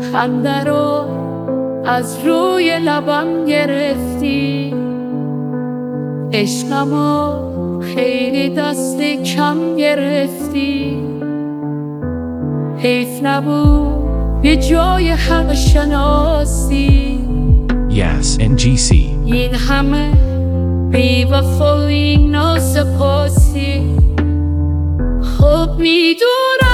خنده رو از روی لبم گرفتی، عشقمو خیلی دست کم گرفتی. حیف نبود به جای حق شناسی. Yes, NGC. این همه بی‌وفایی ناسپاسی. خب میدونم